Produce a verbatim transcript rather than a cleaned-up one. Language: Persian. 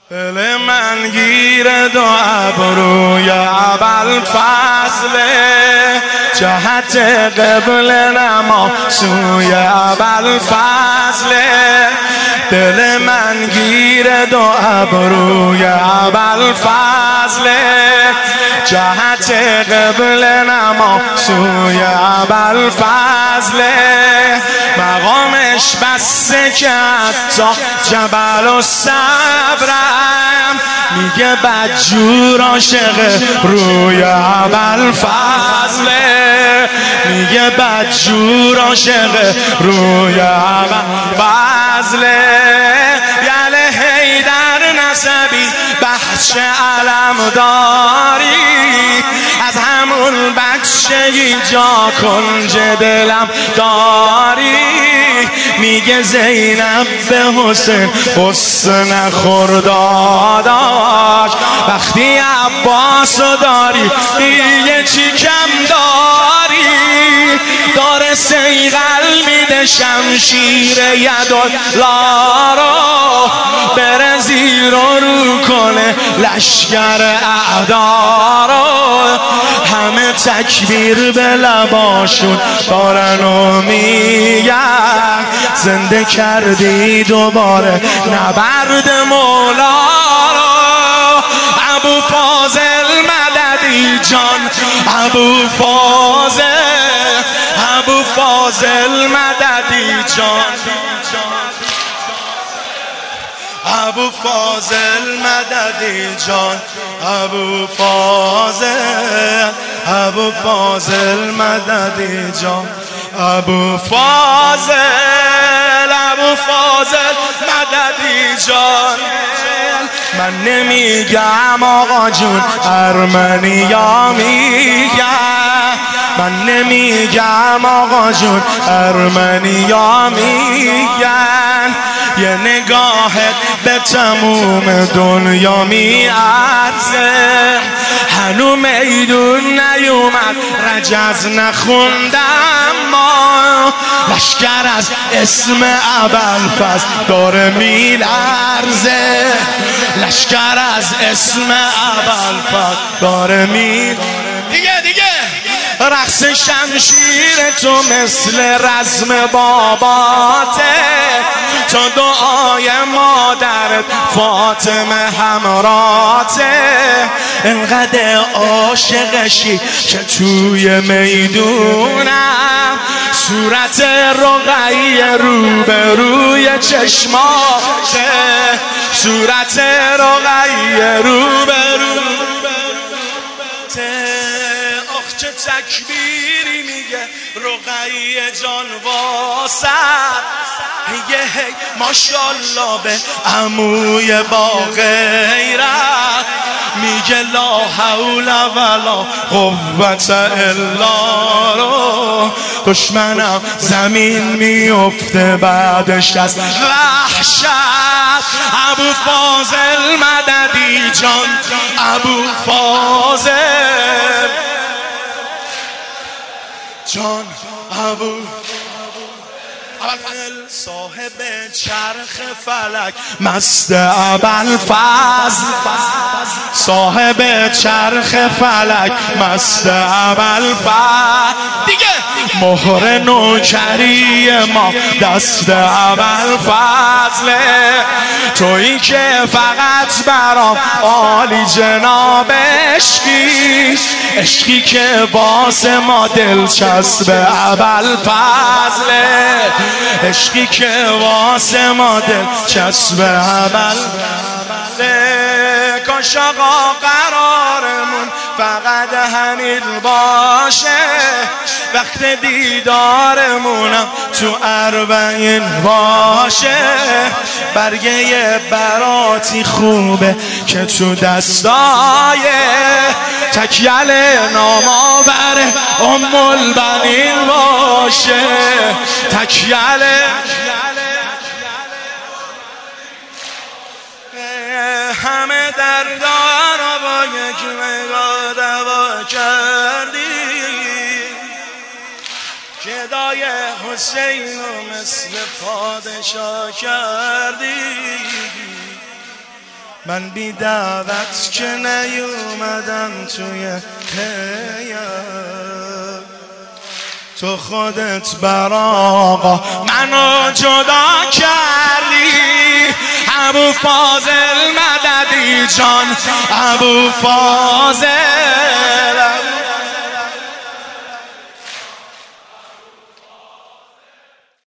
دل من گیر دو ابروی ابوالفضله، جهت قبل نما سوی ابوالفضله. دل من گیر دو ابروی ابوالفضله، جهت قبل نما سوی ابوالفضله. مقامش بسته که حتی جبل و صبرم، میگه بدجور عاشق روی ابوالفضله، میگه بدجور عاشق روی ابوالفضله. یله حیدر نسبی بخش علم داری، از همون بچگی جا کنج دلم داری. میگه زینب به حسین حسن خرداداش، وقتی عباسو داری دیگه چی کم داری. داره سیغل میده شمشیر یدالله رو، بره زیر و رو کنه لشکر اعدا رو. همه تکبیر به لباشون دارن و میگن زنده کردی دوباره نبرد مولا رو. ابوالفاضل مددی جان، ابوالفاضل، ابوالفاضل مددی جان، ابوالفاضل مددی جان، ابوالفاضل، ابوالفاضل مددی جان، ابوالفاضل، ابوالفاضل مددی جان. من نمیگم آقا جون ارمنیا میگم، من نمیگم آقا جون ارمنیا میگن. یه نگاهت به تموم دنیا میارزه، هنو میدون نیومد رجز نخوندم ما. لشکر از اسم ابوالفضل داره میلرزه، لشکر از اسم ابوالفضل داره میلرزه. دیگه دیگه رقص شمشیر تو مثل رزم باباته، تو دعای مادرت فاطمه همراته. انقدر عاشقشی که توی میدونم صورت رقیه روبروی چشماته، صورت رقیه روبروی چه تکبیری میگه رقیه جان واسد. میگه هی ماشالله به عموی با غیرت، میگه لا حول ولا قوت الا رو. دشمنم زمین میفته بعدش از وحشت. ابوالفاضل مددی جان، ابوالفاضل جان، ابو صاحب چرخ فلک مست ابوالفضل، صاحب چرخ فلک مست ابوالفضل. دیگه مهر نوکری ما دست ابوالفضله، تویی که فقط برام عالی جناب عشقی، عشقی که واسه ما دلچسب ابوالفضله، عشقی که واسه ما دلچسب ابوالفضله. کاش آقا قرارمون فقط همین باشه، وقت دیدارمونم تو اربعین باشه. برگه براتی خوبه که تو دستای تکیل نامآور ام البنین باشه، تکیل همه دردار با یک نگاه دوا کردی. گدای حسین و مثل پادشاه کردی. من بی دعوت که نیومدم توی هیئت، تو خودت بر آقا منو جدا کردی. ابو فاضل مددی جان، ابو فاضل